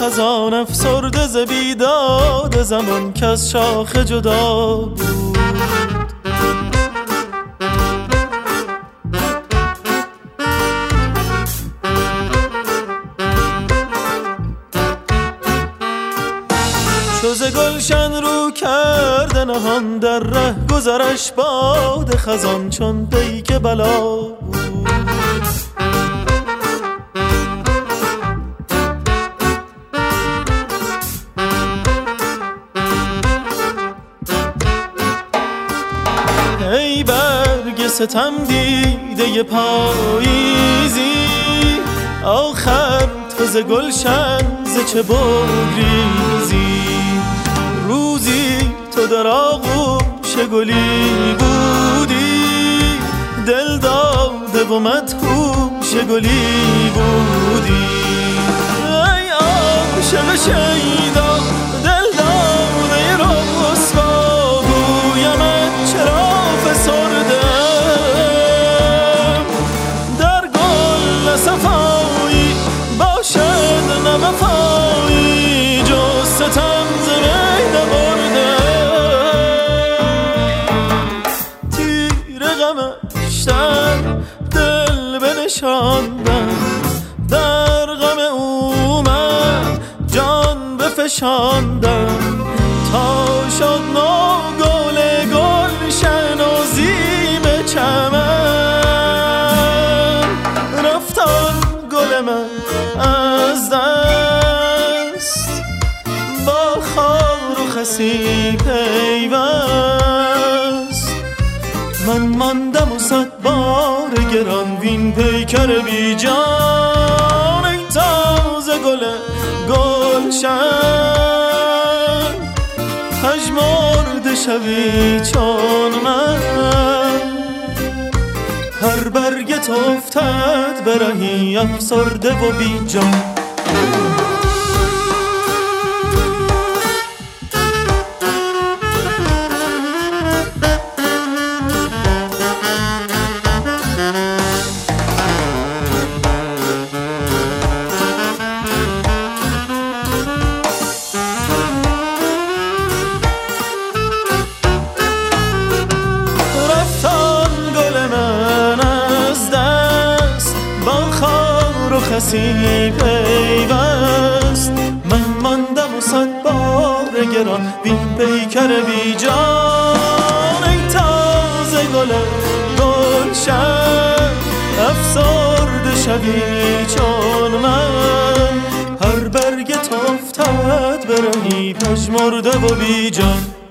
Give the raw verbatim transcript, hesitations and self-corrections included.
خزان افسرده ز بیداد زمان که از شاخ جدا بود. چو ز گلشن رو کرده نهان در ره گذرش باد خزان چون پیک بلا بود. ای برگ ستم دیده پاییزی آخر تو ز گلشن ز چه بگریزی. روزی تو در آغوش گلی بودی دل داده و مدهوش گلی بودی. ای عاشق شیدا دل داده رسوا گویمت چرا فسردم در گل صفایی باشد نوفایی جز ستم ز می نبردم. تیر غمش در دل بنشاندم در غم او من جان بفشاندم تا شد نو گل گلشن و زیب چمن. رفت آن گل من از دست با خار و خسی پیوست. من ماندم و صد بار گران وین پیکر بی جان. ای تازه گل گلشن پژمرده شوی چون من. هر برگت افتد به رهی افسرده و بی جان. کسی پیوست من ماندم و صد بار گران وین پیکر بی جان. ای تازه گل گلشن افسرده شوی چون من. هر برگت افتد به رهی پژمرده و بی جان.